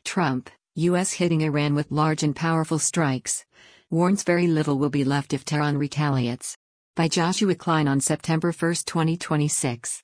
Trump, U.S. hitting Iran with large and powerful strikes. Warns very little will be left if Tehran retaliates. By Joshua Klein on September 1, 2026.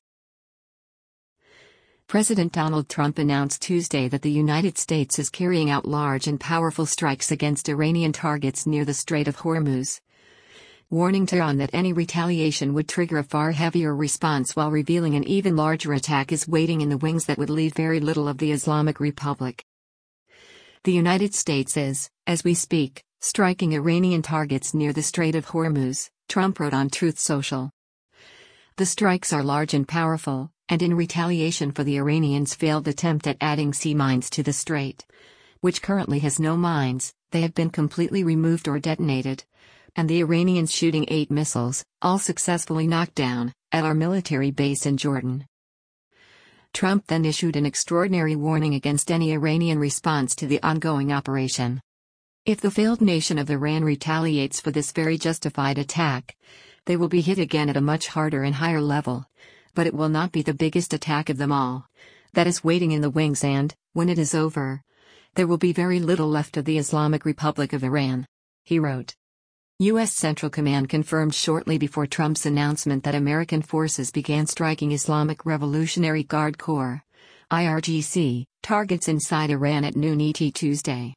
President Donald Trump announced Tuesday that the United States is carrying out large and powerful strikes against Iranian targets near the Strait of Hormuz, warning Tehran that any retaliation would trigger a far heavier response, while revealing an even larger attack is waiting in the wings that would leave very little of the Islamic Republic. The United States is, as we speak, striking Iranian targets near the Strait of Hormuz, Trump wrote on Truth Social. The strikes are large and powerful, and in retaliation for the Iranians' failed attempt at adding sea mines to the strait, which currently has no mines, they have been completely removed or detonated, and the Iranians shooting 8 missiles, all successfully knocked down, at our military base in Jordan. Trump then issued an extraordinary warning against any Iranian response to the ongoing operation. If the failed nation of Iran retaliates for this very justified attack, they will be hit again at a much harder and higher level, but it will not be the biggest attack of them all. That is waiting in the wings, and, when it is over, there will be very little left of the Islamic Republic of Iran, he wrote. U.S. Central Command confirmed shortly before Trump's announcement that American forces began striking Islamic Revolutionary Guard Corps (IRGC) targets inside Iran at noon ET Tuesday.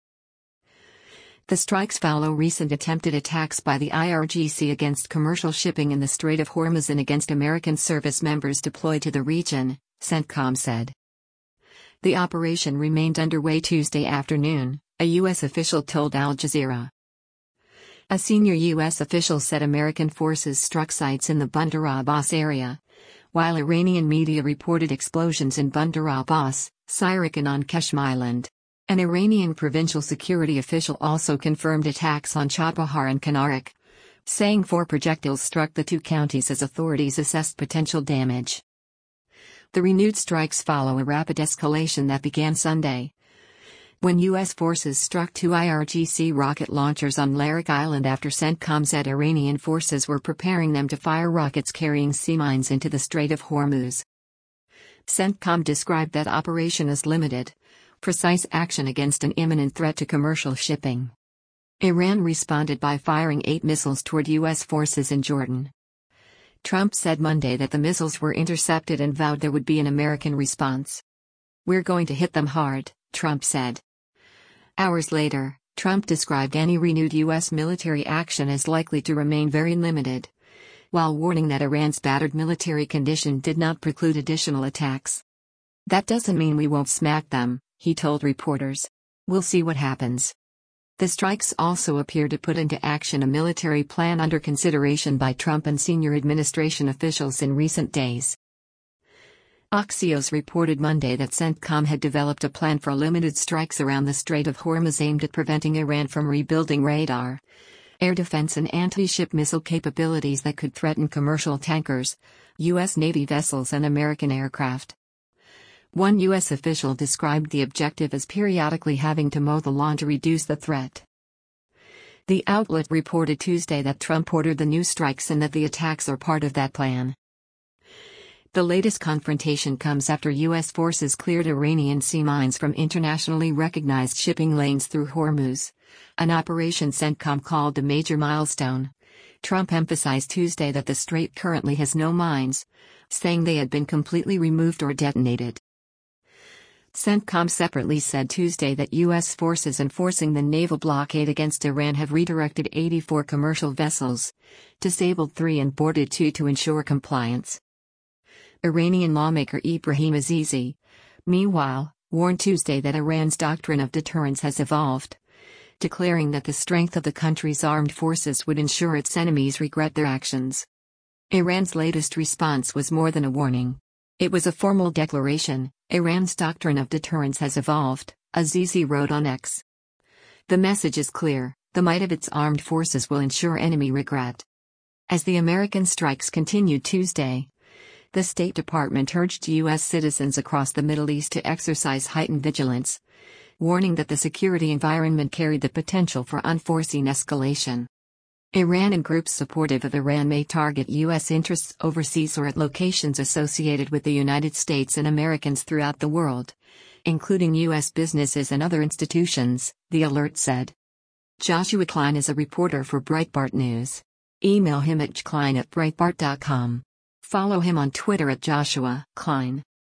The strikes follow recent attempted attacks by the IRGC against commercial shipping in the Strait of Hormuz and against American service members deployed to the region, CENTCOM said. The operation remained underway Tuesday afternoon, a U.S. official told Al Jazeera. A senior U.S. official said American forces struck sites in the Bandar Abbas area, while Iranian media reported explosions in Bandar Abbas, Sirak and on Qeshm Island. An Iranian provincial security official also confirmed attacks on Chabahar and Kanarak, saying 4 projectiles struck the 2 counties as authorities assessed potential damage. The renewed strikes follow a rapid escalation that began Sunday, when U.S. forces struck 2 IRGC rocket launchers on Larak Island after CENTCOM said Iranian forces were preparing them to fire rockets carrying sea mines into the Strait of Hormuz. CENTCOM described that operation as limited, precise action against an imminent threat to commercial shipping. Iran responded by firing 8 missiles toward U.S. forces in Jordan. Trump said Monday that the missiles were intercepted and vowed there would be an American response. "We're going to hit them hard," Trump said. Hours later, Trump described any renewed U.S. military action as likely to remain very limited, while warning that Iran's battered military condition did not preclude additional attacks. "That doesn't mean we won't smack them," he told reporters. "We'll see what happens." The strikes also appear to put into action a military plan under consideration by Trump and senior administration officials in recent days. Axios reported Monday that CENTCOM had developed a plan for limited strikes around the Strait of Hormuz aimed at preventing Iran from rebuilding radar, air defense and anti-ship missile capabilities that could threaten commercial tankers, U.S. Navy vessels and American aircraft. One U.S. official described the objective as periodically having to mow the lawn to reduce the threat. The outlet reported Tuesday that Trump ordered the new strikes and that the attacks are part of that plan. The latest confrontation comes after U.S. forces cleared Iranian sea mines from internationally recognized shipping lanes through Hormuz, an operation CENTCOM called a major milestone. Trump emphasized Tuesday that the strait currently has no mines, saying they had been completely removed or detonated. CENTCOM separately said Tuesday that U.S. forces enforcing the naval blockade against Iran have redirected 84 commercial vessels, disabled 3 and boarded 2 to ensure compliance. Iranian lawmaker Ibrahim Azizi, meanwhile, warned Tuesday that Iran's doctrine of deterrence has evolved, declaring that the strength of the country's armed forces would ensure its enemies regret their actions. Iran's latest response was more than a warning. It was a formal declaration. Iran's doctrine of deterrence has evolved, Azizi wrote on X. The message is clear: the might of its armed forces will ensure enemy regret. As the American strikes continued Tuesday, the State Department urged U.S. citizens across the Middle East to exercise heightened vigilance, warning that the security environment carried the potential for unforeseen escalation. Iran and groups supportive of Iran may target U.S. interests overseas or at locations associated with the United States and Americans throughout the world, including U.S. businesses and other institutions, the alert said. Joshua Klein is a reporter for Breitbart News. Email him at jklein@breitbart.com. Follow him on Twitter at Joshua Klein.